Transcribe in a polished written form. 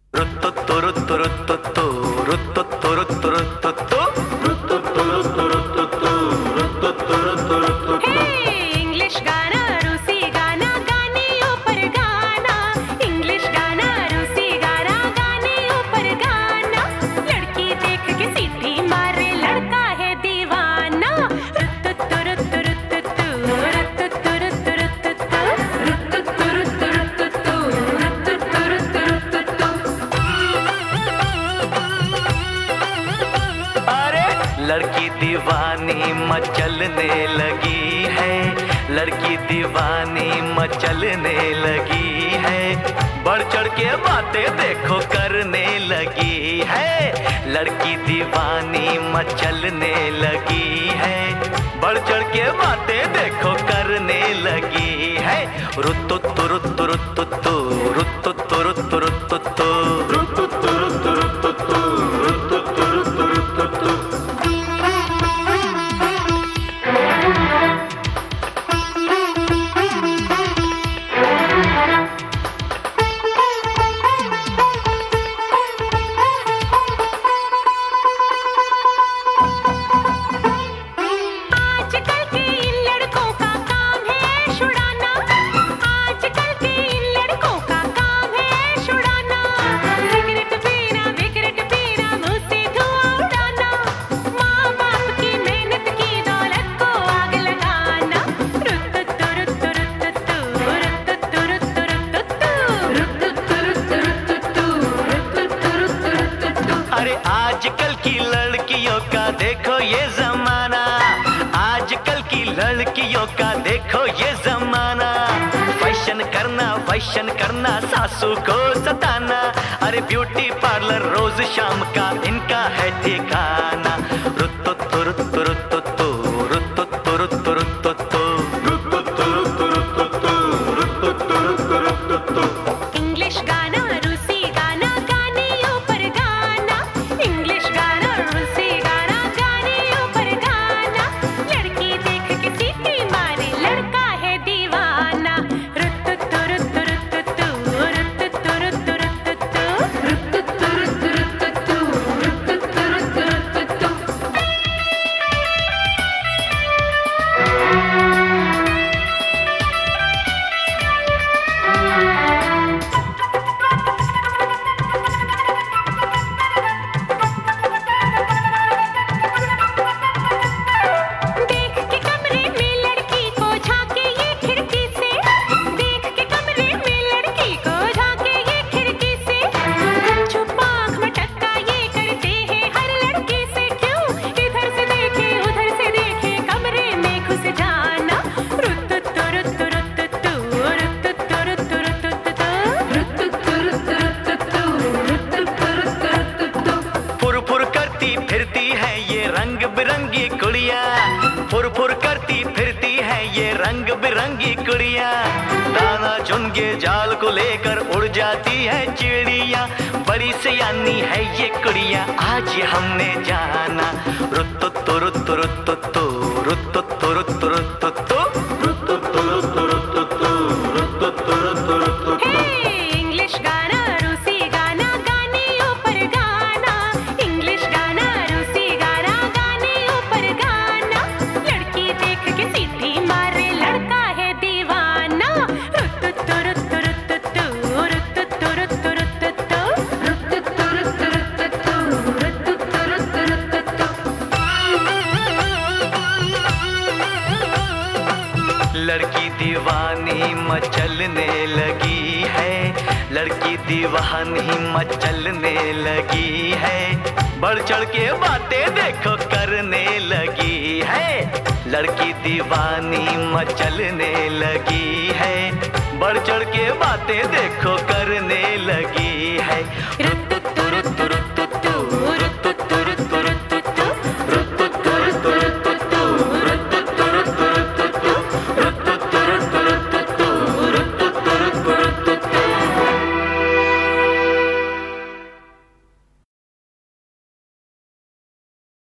रुत्तुत्तु रुत्तु रुत्तुत्तु रुत्तुत्तु रुत्तु रुत्तुत्तु रुत्तुत्तु रुत्तु रुत्तुत्तु रुत्तुत्तु रुत्तु रुत्तुत्तु। English गाना रूसी गाना गाने ऊपर गाना, इंग्लिश गाना रूसी गाना गाने ऊपर गाना, लड़की देख के सीटी मारे लड़का है दीवाना। रुत्तुत्तु रुत्तु रुत्तुत्तु रुत्तुत्तु रुत्तु रुत्तुत्तु रुत्तुत्तु रुत्तु रुत्तुत्तु रुत्तुत्तु रुत्तु रुत्तुत्तु। अरे लड़की दीवानी मचलने लगी है, लड़की दीवानी मचलने लगी है, बढ़ चढ़ के बातें देखो करने लगी है। लड़की दीवानी मचलने लगी है, बढ़ चढ़ के बातें देखो करने लगी है। रुत्तुत्तु रुत्तु रुत्तुत्तु रुत्तुत्तु रुत्तु रुत्तुत्तु रुत्तुत्तु रुत्तु रुत्तुत्तु रुत्तुत्तु रुत्तु रुत्तुत्तु। आजकल के इन लड़कों का काम है छुड़ाना, आजकल के इन लड़कों का काम है छुड़ाना। सिगरेट पीना मुंह से धुआं उड़ाना, माँ बाप की मेहनत की दौलत को आग लगाना। रुत्तुत्तु रुत्तु रुत्तुत्तु रुत्तुत्तु रुत्तु रुत्तुत्तु रुत्तुत्तु रुत्तु रुत्तुत्तु रुत्तुत्तु रुत्तु रुत्तुत्तु। अरे आजकल की लड़कियों का देखो ये जमाना, आजकल की लड़कियों का देखो ये जमाना। फैशन करना सासू को सताना, अरे ब्यूटी पार्लर रोज शाम का इनका है ठिकाना। रुत्तुत्तु रुत्तु रुत्तुत्तु रुत्तुत्तु रुत्तु रुत्तुत्तु रुत्तुत्तु रुत्तु रुत्तुत्तु रुत्तुत्तु रुत्तु रुत्तुत्तु। इंग्लिश गाना रूसी गाना गाने ऊपर गाना, इंग्लिश गाना रूसी गाना गाने ऊपर गाना, लड़की देख के सीटी मारे लड़का है दीवाना। रुत्तुत्तु रुत्तु रुत्तुत्तु रुत्तुत्तु रुत्तु रुत्तुत्तु रुत्तुत्तु रुत्तु रुत्तुत्तु रुत्तुत्तु रुत्तु रुत्तुत्तु। देख के कमरे में लड़की को झांके ये खिड़की से, देख के कमरे में लड़की को झांके ये खिड़की से, छुपा आँख मटक्का ये करते हैं हर लड़की से। क्यों इधर से देखे उधर से देखे कमरे में घुस जाना। रुत्तुत्तु रुत्तु रुत्तुत्तु रुत्तुत्तु रुत्तु रुत्तुत्तु रुत्तुत्तु रुत्तु रुत्तुत्तु रुत्तुत्तु रुत्तु रुत्तुत्तु। फुर फुर करती फिरती है ये रंग बिरंगी कुड़िया, फुर फुर करती फिरती है ये रंग बिरंगी कुड़िया। दाना चुन के जाल को लेकर उड़ जाती है चिड़िया, बड़ी सयानी है ये कुड़िया आज हमने जाना। रुत्तुत्तु रुत्तु रुत्तुत्तु रुत्तुत्तु रुत्तु रुत्तुत्तु रुत्तुत्तु रुत्तु रुत्तुत्तु रुत्तुत्तु रुत्तु रुत्तुत्तु। इंग्लिश गाना रूसी गाना गाने ऊपर गाना, इंग्लिश गाना रूसी गाना गाने ऊपर गाना, लड़की देख के सीटी मारे लड़का है दीवाना। रुत्तुत्तु रुत्तु रुत्तुत्तु रुत्तुत्तु रुत्तु रुत्तुत्तु रुत्तुत्तु रुत्तु रुत्तुत्तु रुत्तुत्तु रुत्तु रुत्तुत्तु। लड़की दीवानी मचलने लगी है, लड़की दीवानी मचलने लगी है, बढ़ चढ़ के बातें देखो करने लगी है। लड़की दीवानी मचलने लगी है, बढ़ चढ़ के बातें देखो करने लगी है।